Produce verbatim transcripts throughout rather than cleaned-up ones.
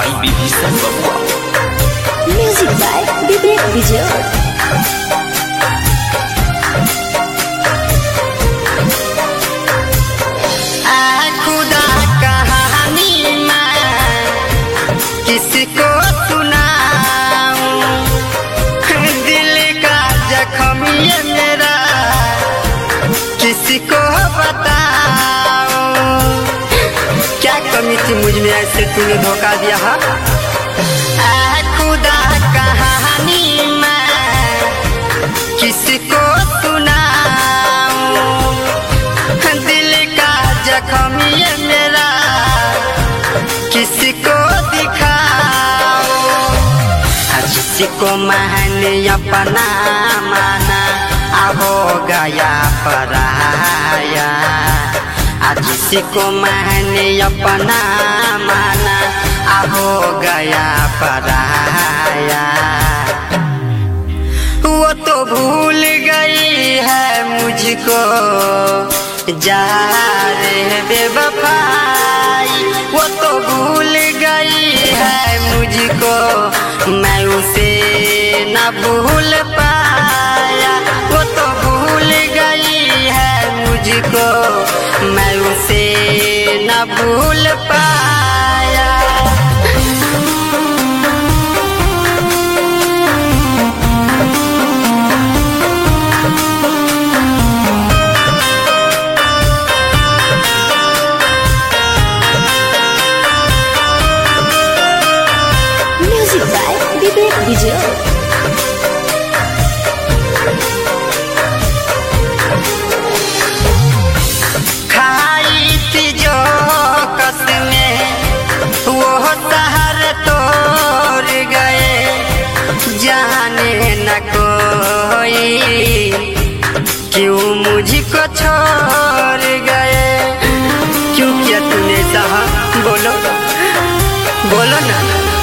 by Bibhishan Babua. Music by Vivek Vijay. किसको सुनाऊं दिल का जख्म ये मेरा किसको बताऊं। क्या कमी थी मुझ में ऐसे तूने धोखा दिया है। ऐ खुदा कहानी मैं किसको सुनाऊं दिल का जख्म ये मेरा किसको दिखाओ। जिसको मैंने अपना माना हो गया पराया। जिसको मैंने अपना माना हो गया पराया। वो तो भूल गई है मुझको जा रे बेवफाई। वो तो भूल गई है मुझको मैं उसे न भूल पाया। वो तो भूल गई है मुझको मैं उसे न भूल पाया। Music by Vivek Vijay. खाई थी जो कसमें वो शहर तोड़ गए। जाने न कोई क्यों मुझको छोड़ गए। क्यों किया तूने सहा बोलो बोलो ना।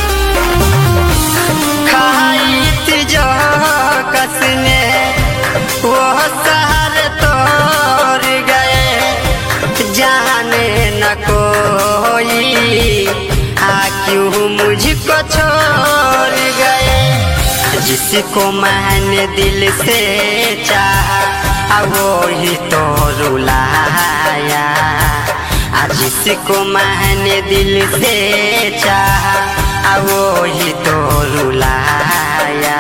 खाई थी जो कसमें वो शहर तोड़ गए। जाने न कोई आ क्यों मुझको छोड़ गए। जिसको मैंने दिल से चाहा वो ही तो रुलाया। जिसको मैंने दिल से चाहा वो ही तो रुलाया।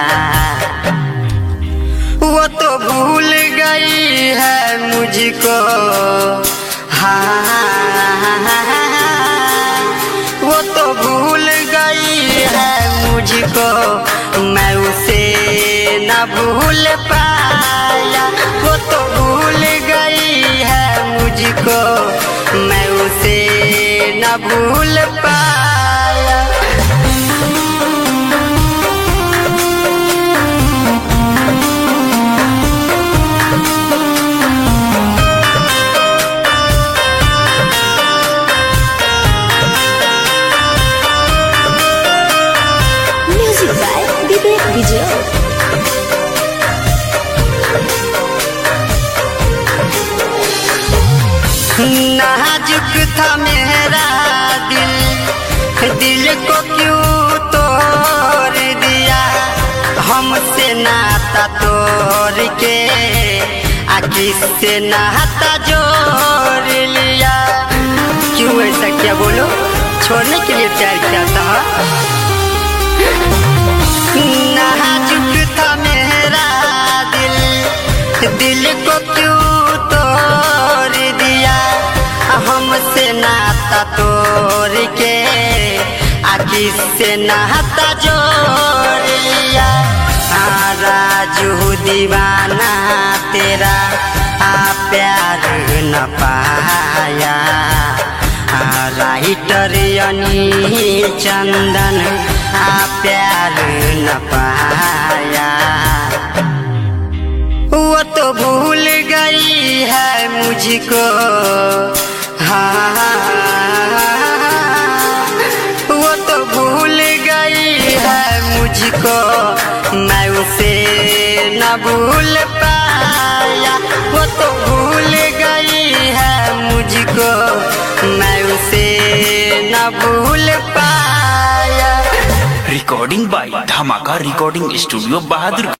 वो तो भूल गई है मुझको हाँ। वो तो भूल गई है मुझको मैं उसे न भूल पाया। वो तो भूल गई है मुझको मैं उसे न भूल पाया। Music by Vivek Vijay. नाजुक था मेरा दिल दिल को क्यों तोड़ दिया। हमसे नाता तोड़ के आ किससे नाता जोड़ लिया। क्यों ऐसा क्या बोलो छोड़ने के लिए प्यार किया था। नाजुक था मेरा दिल दिल को क्यों तोड़ दिया। हमसे नाता तोड़ के आ किससे नाता जोड़ लिया। हाँ राजू दीवाना तेरा आ प्यार न पाया। हाँ राइटर अनिल चंदन आ प्यार न पाया। वो तो भूल गई है मुझको हाँ। वो तो भूल गई है मुझको मैं उसे न भूल पाया। वो तो भूल गई है मुझको मैं उसे न भूल पाया। बाय धमाका रिकॉर्डिंग स्टूडियो बहादुर।